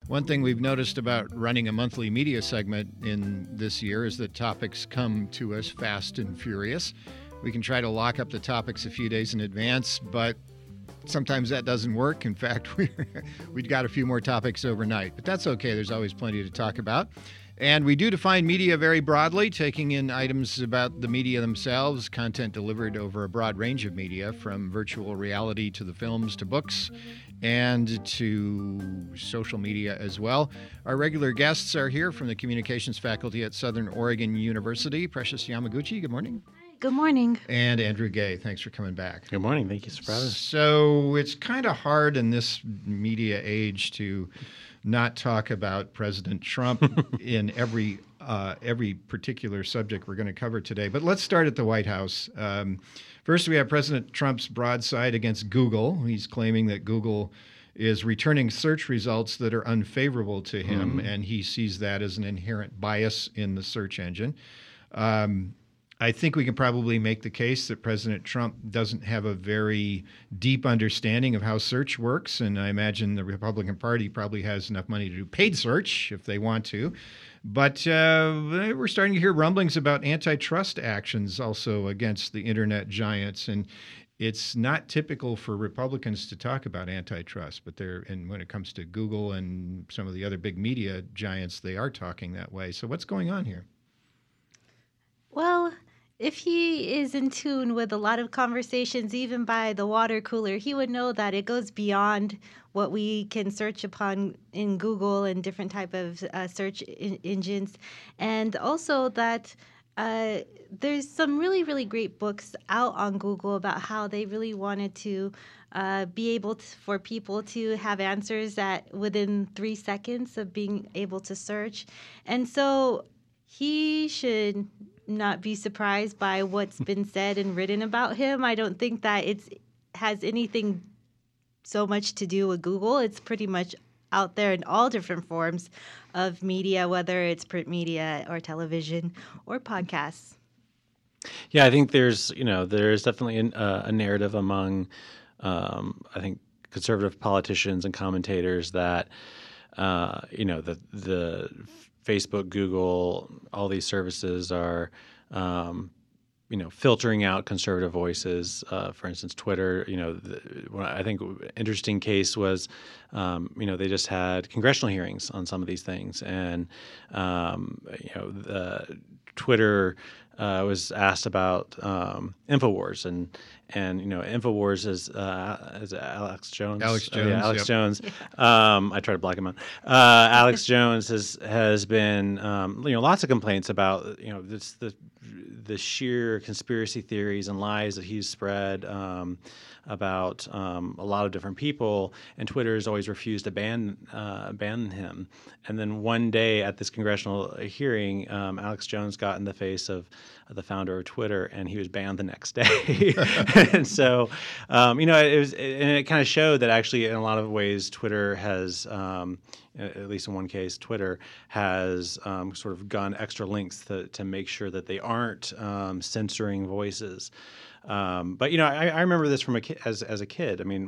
One thing we've noticed about running a monthly media segment in this year is that topics come to us fast and furious. We can try to lock up the topics a few days in advance, but sometimes that doesn't work. In fact, we've got a few more topics overnight, but that's okay. There's always plenty to talk about. And we do define media very broadly, taking in items about the media themselves, content delivered over a broad range of media, from virtual reality to the films to books and to social media as well. Our regular guests are here from the communications faculty at Southern Oregon University. Precious Yamaguchi, good morning. Good morning. And Andrew Gay, thanks for coming back. Good morning. Thank you for having us. So it's kind of hard in this media age to not talk about President Trump in every particular subject we're going to cover today. But let's start at the White House. First, we have President Trump's broadside against Google. He's claiming that Google is returning search results that are unfavorable to him, and he sees that as an inherent bias in the search engine. I think we can probably make the case that President Trump doesn't have a very deep understanding of how search works, and I imagine the Republican Party probably has enough money to do paid search if they want to. But we're starting to hear rumblings about antitrust actions also against the internet giants, and it's not typical for Republicans to talk about antitrust, but and when it comes to Google and some of the other big media giants, they are talking that way. So what's going on here? Well, if he is in tune with a lot of conversations, even by the water cooler, he would know that it goes beyond what we can search upon in Google and different type of search engines. And also that there's some really, really great books out on Google about how they really wanted to be able for people to have answers within 3 seconds of being able to search. And so he should not be surprised by what's been said and written about him. I don't think that it has anything so much to do with Google. It's pretty much out there in all different forms of media, whether it's print media or television or podcasts. Yeah, I think there's definitely a narrative among, I think, conservative politicians and commentators that, the Facebook, Google, all these services are, filtering out conservative voices. For instance, Twitter. I think interesting case was, they just had congressional hearings on some of these things, and Twitter was asked about Infowars, and Infowars is Alex Jones. Alex Jones. Alex Jones. I try to block him out. Alex Jones has been lots of complaints about the sheer conspiracy theories and lies that he's spread about a lot of different people, and Twitter has always refused to ban him. And then one day at this congressional hearing, Alex Jones got in the face of the founder of Twitter, and he was banned the next day. And so, it kind of showed that actually, in a lot of ways, Twitter has, at least in one case, Twitter has sort of gone extra lengths to make sure that they aren't censoring voices. But I remember this from as a kid. I mean,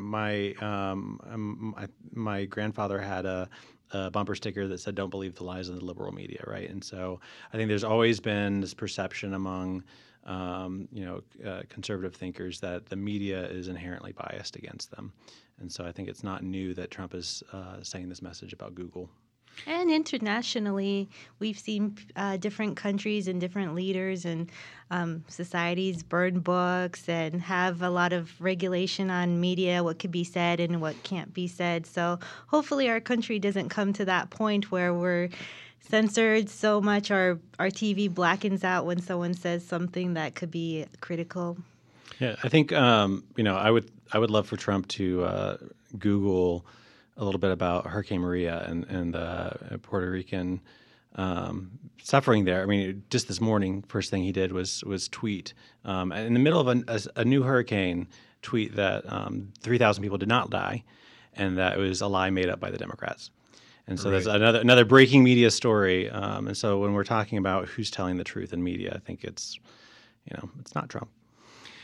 my grandfather had a bumper sticker that said, "Don't believe the lies of the liberal media," right? And so I think there's always been this perception among conservative thinkers that the media is inherently biased against them. And so I think it's not new that Trump is saying this message about Google. And internationally, we've seen different countries and different leaders and societies burn books and have a lot of regulation on media, what could be said and what can't be said. So hopefully our country doesn't come to that point where we're censored so much our TV blackens out when someone says something that could be critical. Yeah, I think I would love for Trump to Google a little bit about Hurricane Maria and Puerto Rican suffering there. I mean, just this morning, first thing he did was tweet in the middle of a new hurricane, tweet that 3,000 people did not die, and that it was a lie made up by the Democrats. And so That's another breaking media story. And so when we're talking about who's telling the truth in media, I think it's not Trump.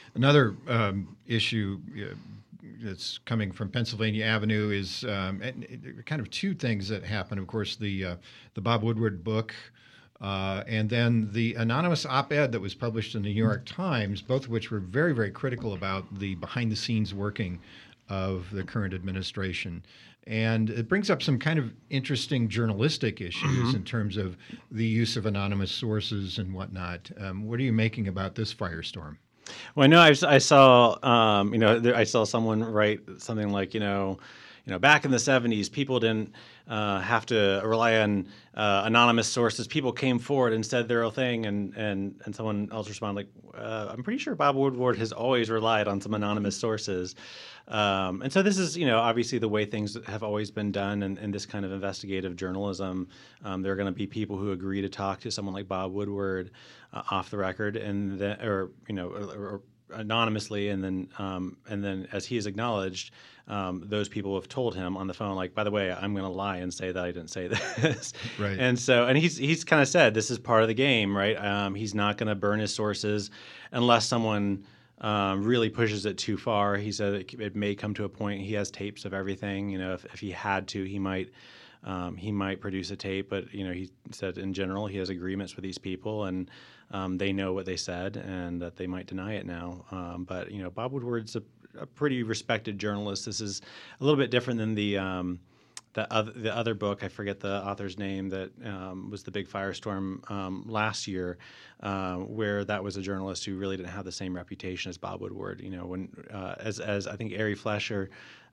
Another issue that's coming from Pennsylvania Avenue is kind of two things that happen. Of course, the Bob Woodward book, and then the anonymous op-ed that was published in the New York Times, both of which were very, very critical about the behind-the-scenes working of the current administration. And it brings up some kind of interesting journalistic issues in terms of the use of anonymous sources and whatnot. What are you making about this firestorm? Well, I know I saw, I saw someone write something like, back in the 70s, people didn't have to rely on anonymous sources. People came forward and said their own thing, and someone else responded like, I'm pretty sure Bob Woodward has always relied on some anonymous sources. And so this is, obviously the way things have always been done in this kind of investigative journalism. There are going to be people who agree to talk to someone like Bob Woodward off the record, and then, or anonymously, and then as he has acknowledged, those people have told him on the phone, like, by the way, I'm going to lie and say that I didn't say this. Right. And so, and he's kind of said this is part of the game, right? He's not going to burn his sources unless someone really pushes it too far. He said it may come to a point he has tapes of everything. If he had to, he might produce a tape. But he said in general he has agreements with these people, and they know what they said, and that they might deny it now. But Bob Woodward's a pretty respected journalist. This is a little bit different than the other book. I forget the author's name that was the big firestorm last year, where that was a journalist who really didn't have the same reputation as Bob Woodward. When as I think Ari Fleischer,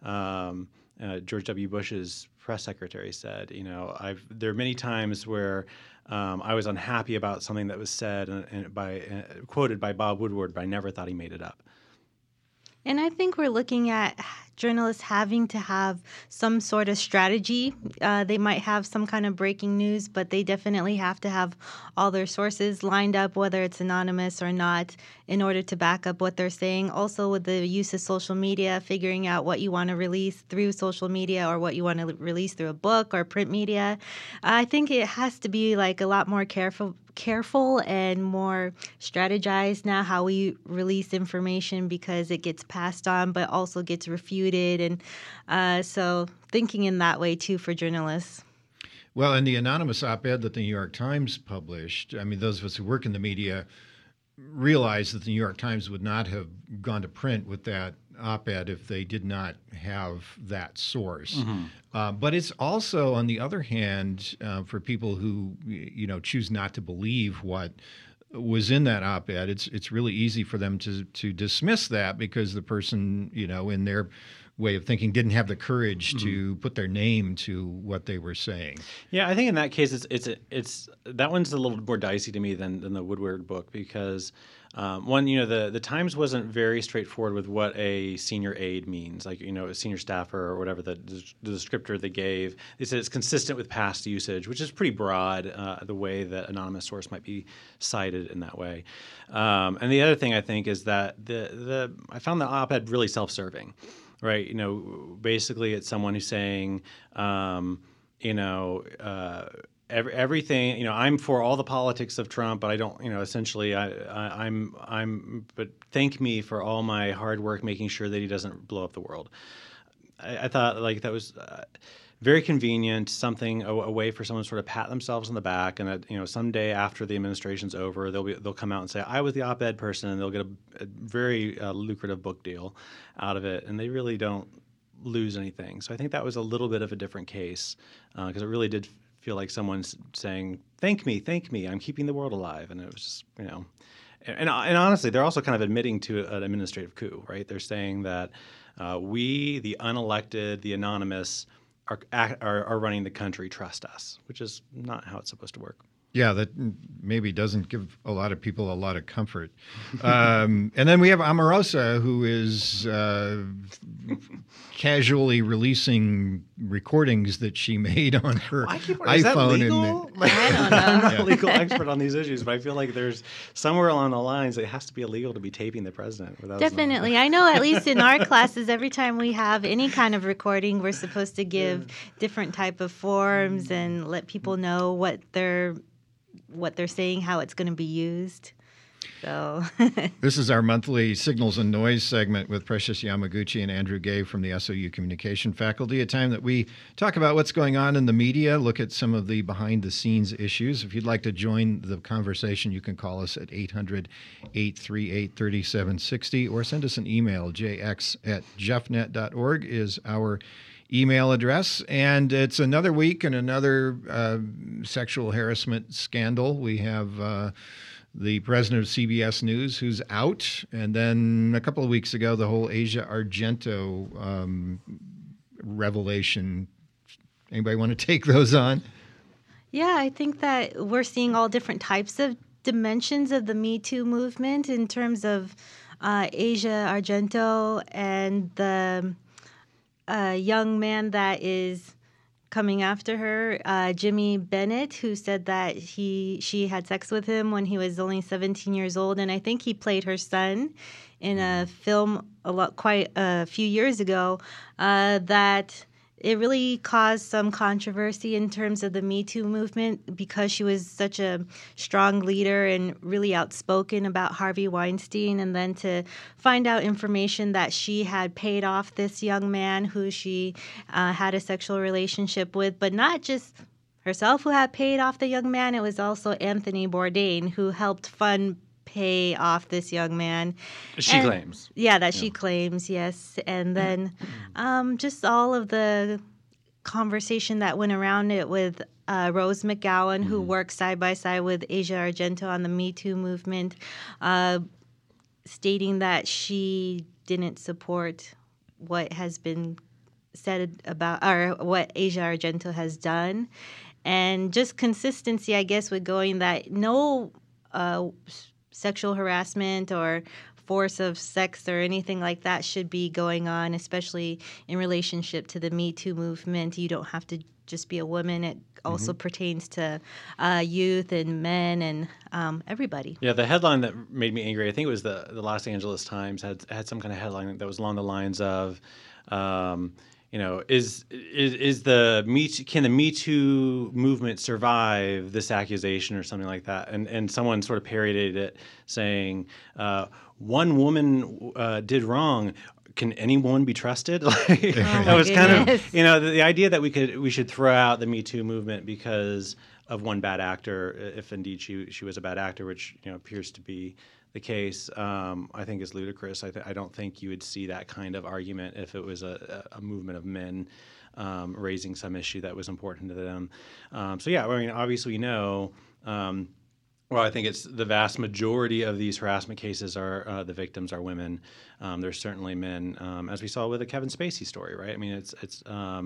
George W. Bush's press secretary, said, there are many times where I was unhappy about something that was said and quoted by Bob Woodward, but I never thought he made it up. And I think we're looking at journalists having to have some sort of strategy. They might have some kind of breaking news, but they definitely have to have all their sources lined up, whether it's anonymous or not, in order to back up what they're saying. Also, with the use of social media, figuring out what you want to release through social media or what you want to release through a book or print media. I think it has to be like a lot more careful and more strategized now how we release information, because it gets passed on but also gets refuted, and so thinking in that way too for journalists. Well, in the anonymous op-ed that the New York Times published, I mean, those of us who work in the media realize that the New York Times would not have gone to print with that op-ed if they did not have that source. But it's also, on the other hand, for people who choose not to believe what was in that op-ed, it's really easy for them to dismiss that because the person in their way of thinking didn't have the courage to put their name to what they were saying. Yeah, I think in that case, it's that one's a little more dicey to me than the Woodward book, because one, the Times wasn't very straightforward with what a senior aide means, like a senior staffer or whatever the descriptor they gave. They said it's consistent with past usage, which is pretty broad, the way that anonymous source might be cited in that way. And the other thing I think is that I found the op-ed really self-serving. Right, basically it's someone who's saying, everything. I'm for all the politics of Trump, but I don't. Essentially, I'm. But thank me for all my hard work making sure that he doesn't blow up the world. I thought like that was very convenient, something a way for someone to sort of pat themselves on the back, and that someday after the administration's over, they'll come out and say I was the op-ed person, and they'll get a very lucrative book deal out of it, and they really don't lose anything. So I think that was a little bit of a different case, because it really did feel like someone's saying thank me, I'm keeping the world alive, and it was just and honestly, they're also kind of admitting to an administrative coup, right? They're saying that we, the unelected, the anonymous, are running the country, trust us, which is not how it's supposed to work. Yeah, that maybe doesn't give a lot of people a lot of comfort. And then we have Omarosa, who is casually releasing recordings that she made on her iPhone. Is that legal? I don't know. I'm not a legal expert on these issues, but I feel like there's somewhere along the lines it has to be illegal to be taping the president. Definitely. I know at least in our classes, every time we have any kind of recording, we're supposed to give different type of forms and let people know what they're saying, how it's going to be used. So This is our monthly Signals and Noise segment with Precious Yamaguchi and Andrew Gay from the SOU Communication Faculty, a time that we talk about what's going on in the media, look at some of the behind-the-scenes issues. If you'd like to join the conversation, you can call us at 800-838-3760 or send us an email. jx@jeffnet.org is our email address. And it's another week and another sexual harassment scandal. We have the president of CBS News who's out. And then a couple of weeks ago, the whole Asia Argento revelation. Anybody want to take those on? yeah, I think that we're seeing all different types of dimensions of the Me Too movement in terms of Asia Argento and the young man that is coming after her, Jimmy Bennett, who said that she had sex with him when he was only 17 years old, and I think he played her son in a film quite a few years ago. That it really caused some controversy in terms of the Me Too movement because she was such a strong leader and really outspoken about Harvey Weinstein, and then to find out information that she had paid off this young man who she had a sexual relationship with, but not just herself who had paid off the young man. It was also Anthony Bourdain who helped pay off this young man. She claims. Yeah, that she claims, yes. And then just all of the conversation that went around it with Rose McGowan, who works side by side with Asia Argento on the Me Too movement, stating that she didn't support what has been said about, or what Asia Argento has done. And just consistency, I guess, with going that no sexual harassment or force of sex or anything like that should be going on, especially in relationship to the Me Too movement. You don't have to just be a woman. It also pertains to youth and men and everybody. Yeah, the headline that made me angry, I think it was the Los Angeles Times had some kind of headline that was along the lines of, is the can the Me Too movement survive this accusation or something like that? And someone sort of parodied it, saying, "One woman did wrong. Can anyone be trusted?" That was kind of the idea that we should throw out the Me Too movement because of one bad actor, if indeed she was a bad actor, which appears to be the case, I think is ludicrous. I don't think you would see that kind of argument if it was a movement of men raising some issue that was important to them. So yeah, I mean, obviously we know. Well, I think it's the vast majority of these harassment cases are the victims are women. There's certainly men, as we saw with the Kevin Spacey story, right? I mean, it's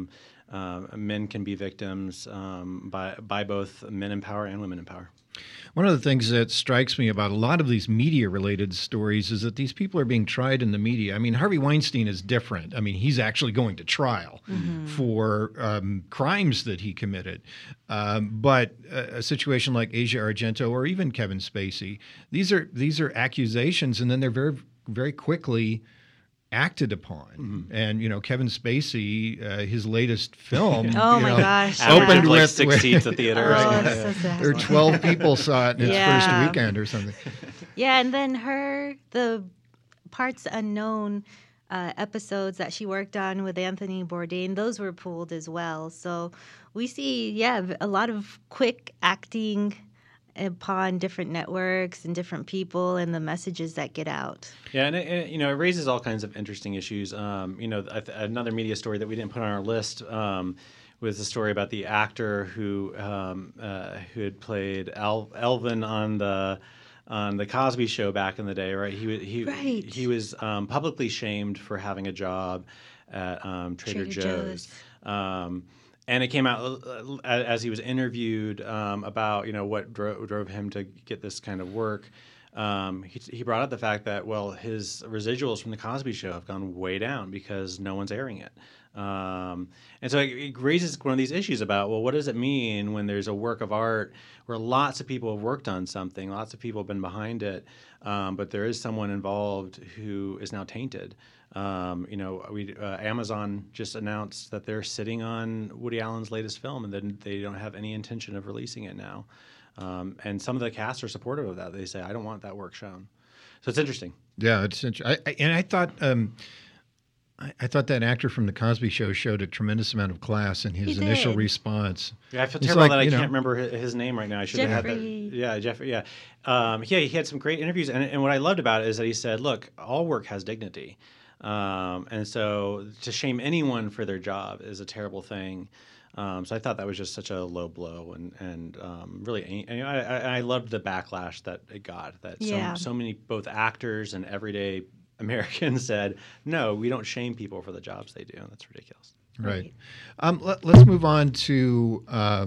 men can be victims by both men in power and women in power. One of the things that strikes me about a lot of these media-related stories is that these people are being tried in the media. I mean, Harvey Weinstein is different. I mean, he's actually going to trial for crimes that he committed. But a situation like Asia Argento or even Kevin Spacey, these are accusations, and then they're very, very quickly acted upon. And Kevin Spacey, his latest film, gosh, opened like with 6 seats at theater. Or 12 people saw it in its first weekend or something. Yeah, and then the Parts Unknown episodes that she worked on with Anthony Bourdain, those were pulled as well. So we see, a lot of quick acting upon different networks and different people and the messages that get out. Yeah, and it raises all kinds of interesting issues. Another media story that we didn't put on our list was the story about the actor who had played Elvin on the Cosby Show back in the day, right? He was publicly shamed for having a job at Trader Joe's. And it came out as he was interviewed about what drove him to get this kind of work. He brought up the fact that his residuals from the Cosby Show have gone way down because no one's airing it. And so it raises one of these issues about what does it mean when there's a work of art where lots of people have worked on something, lots of people have been behind it, but there is someone involved who is now tainted. Amazon just announced that they're sitting on Woody Allen's latest film, and then they don't have any intention of releasing it now. And some of the cast are supportive of that. They say, "I don't want that work shown." So it's interesting. Yeah, it's interesting. I thought. I thought that actor from The Cosby Show showed a tremendous amount of class in his He initial did. response. Yeah, I feel It's terrible like, that I you know- can't remember his name right now. I should have had Jeffrey. that. Yeah, Jeffrey. Yeah. He had some great interviews, and what I loved about it is that he said, "Look, all work has dignity, and so to shame anyone for their job is a terrible thing." So I thought that was just such a low blow, and really, and I loved the backlash that it got. That Yeah. so many both actors and everyday Americans said, "No, we don't shame people for the jobs they do." That's ridiculous. Right. Let's move on to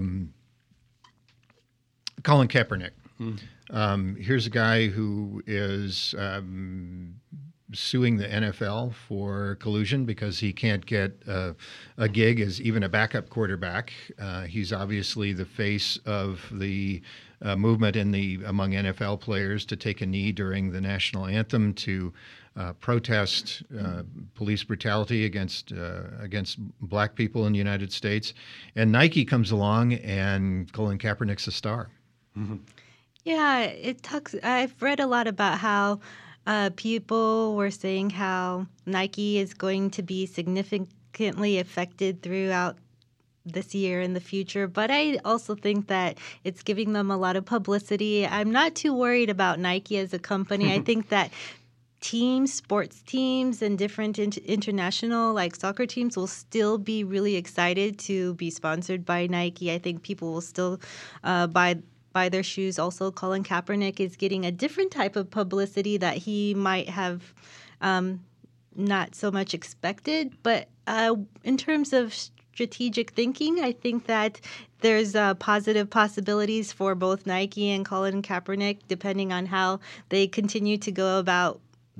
Colin Kaepernick. Here's a guy who is suing the NFL for collusion because he can't get a gig as even a backup quarterback. He's obviously the face of the movement among NFL players to take a knee during the national anthem to protest police brutality against black people in the United States. And Nike comes along, and Colin Kaepernick's a star. Yeah, I've read a lot about how people were saying how Nike is going to be significantly affected throughout this year in the future, but I also think that it's giving them a lot of publicity. I'm not too worried about Nike as a company. I think that sports teams, and different international like soccer teams will still be really excited to be sponsored by Nike. I think people will still buy their shoes. Also, Colin Kaepernick is getting a different type of publicity that he might have not so much expected. But in terms of strategic thinking, I think that there's positive possibilities for both Nike and Colin Kaepernick, depending on how they continue to go about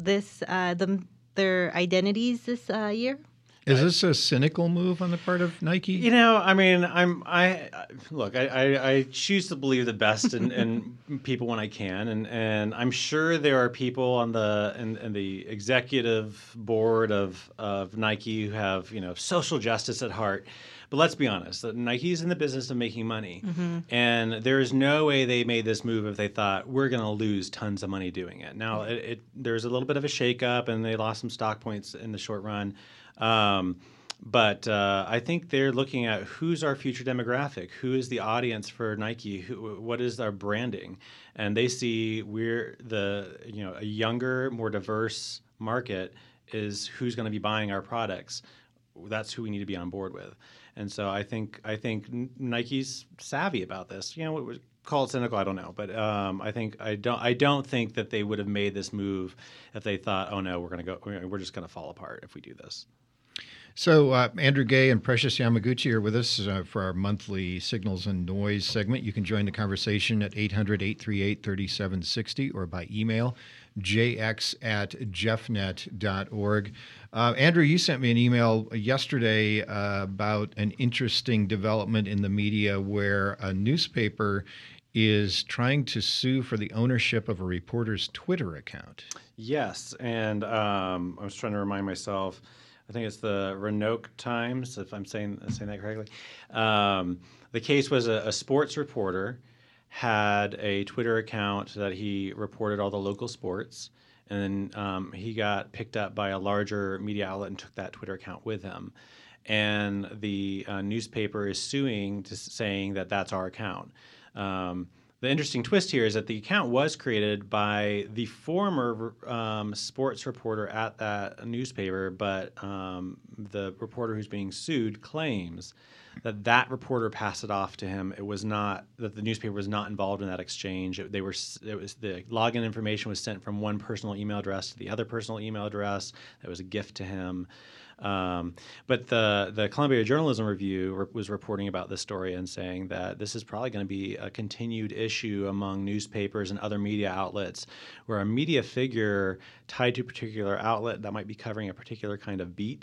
their identities this year. Is this a cynical move on the part of Nike? I mean, I choose to believe the best in people when I can, and I'm sure there are people on the executive board of Nike who have social justice at heart. But let's be honest, Nike's in the business of making money, and there is no way they made this move if they thought we're going to lose tons of money doing it. Now, there's a little bit of a shakeup, and they lost some stock points in the short run. But I think they're looking at who's our future demographic, who is the audience for Nike, what is our branding, and they see we're a younger, more diverse market is who's going to be buying our products. That's who we need to be on board with, and so I think Nike's savvy about this. Call it cynical, I don't know, but I don't think that they would have made this move if they thought, oh no, we're just going to fall apart if we do this. So Andrew Gay and Precious Yamaguchi are with us for our monthly Signals and Noise segment. You can join the conversation at 800-838-3760 or by email, jx@jeffnet.org. Andrew, you sent me an email yesterday about an interesting development in the media where a newspaper is trying to sue for the ownership of a reporter's Twitter account. Yes, and I was trying to remind myself. I think it's the Roanoke Times, if I'm saying that correctly. The case was a sports reporter had a Twitter account that he reported all the local sports, and then he got picked up by a larger media outlet and took that Twitter account with him. And the newspaper is suing, saying that that's our account. The interesting twist here is that the account was created by the former sports reporter at that newspaper, but the reporter who's being sued claims that reporter passed it off to him. It was not that the newspaper was not involved in that exchange. It was the login information was sent from one personal email address to the other personal email address. That was a gift to him. But the Columbia Journalism Review was reporting about this story and saying that this is probably going to be a continued issue among newspapers and other media outlets, where a media figure tied to a particular outlet that might be covering a particular kind of beat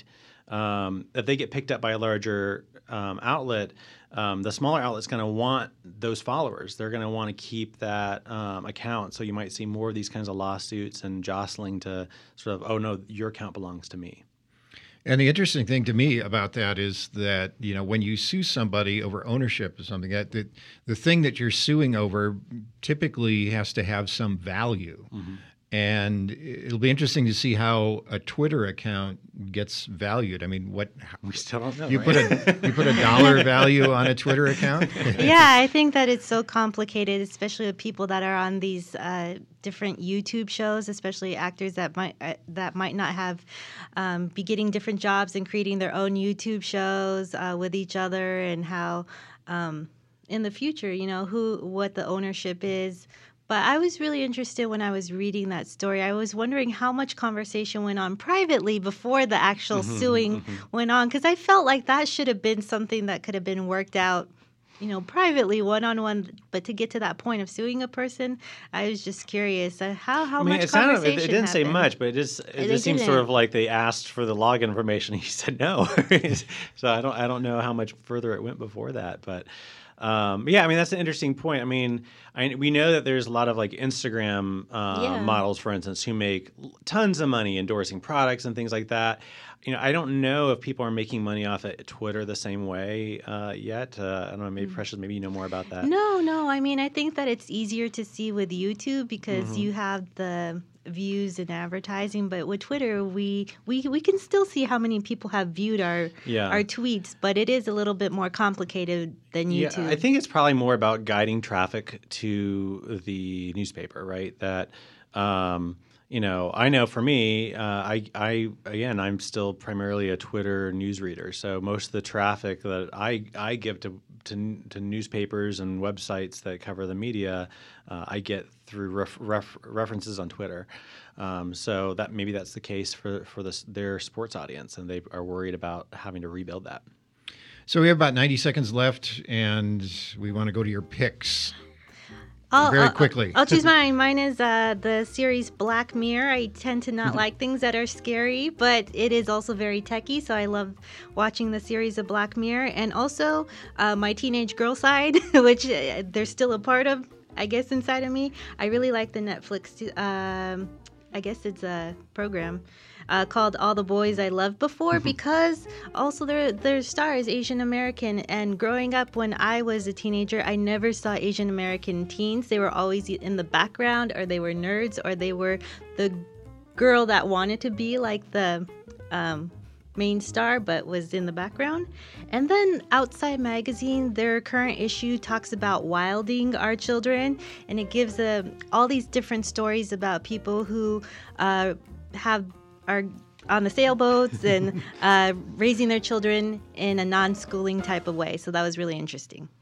if they get picked up by a larger outlet, the smaller outlet's going to want those followers. They're going to want to keep that account. So you might see more of these kinds of lawsuits and jostling to sort of, oh no, your account belongs to me. And the interesting thing to me about that is that, when you sue somebody over ownership of something, that the thing that you're suing over typically has to have some value. Mm-hmm. And it'll be interesting to see how a Twitter account gets valued. I mean, we still don't know. You right? put a dollar value on a Twitter account? Yeah, I think that it's so complicated, especially with people that are on these different YouTube shows, especially actors that might not have be getting different jobs and creating their own YouTube shows with each other, and how in the future, what the ownership is. But I was really interested when I was reading that story. I was wondering how much conversation went on privately before the actual suing went on, because I felt like that should have been something that could have been worked out, privately, one-on-one. But to get to that point of suing a person, I was just curious how much conversation it didn't say happened. much, but it just seems sort of like they asked for the login information. He said no. So I don't know how much further it went before that, but. Yeah, I mean, that's an interesting point. I mean, we know that there's a lot of like Instagram models, for instance, who make tons of money endorsing products and things like that. I don't know if people are making money off of Twitter the same way yet. I don't know, maybe Precious, maybe you know more about that. No. I mean, I think that it's easier to see with YouTube because you have the views and advertising, but with Twitter we can still see how many people have viewed our tweets, but it is a little bit more complicated than YouTube. Yeah, I think it's probably more about guiding traffic to the newspaper, right? That I know for me, I'm still primarily a Twitter news reader, so most of the traffic that I give to newspapers and websites that cover the media, I get through references on Twitter. So that maybe that's the case for their sports audience, and they are worried about having to rebuild that. So we have about 90 seconds left, and we want to go to your picks. Very quickly. I'll choose mine. Mine is the series Black Mirror. I tend to not like things that are scary, but it is also very techy, so I love watching the series of Black Mirror. And also my teenage girl side, which they're still a part of, I guess, inside of me. I really like the Netflix, I guess it's a program called All the Boys I Loved Before, because also their star is Asian American, and growing up when I was a teenager, I never saw Asian American teens. They were always in the background, or they were nerds, or they were the girl that wanted to be like the main star but was in the background. And then Outside Magazine, their current issue talks about wilding our children, and it gives all these different stories about people who are on the sailboats and raising their children in a non-schooling type of way. So that was really interesting.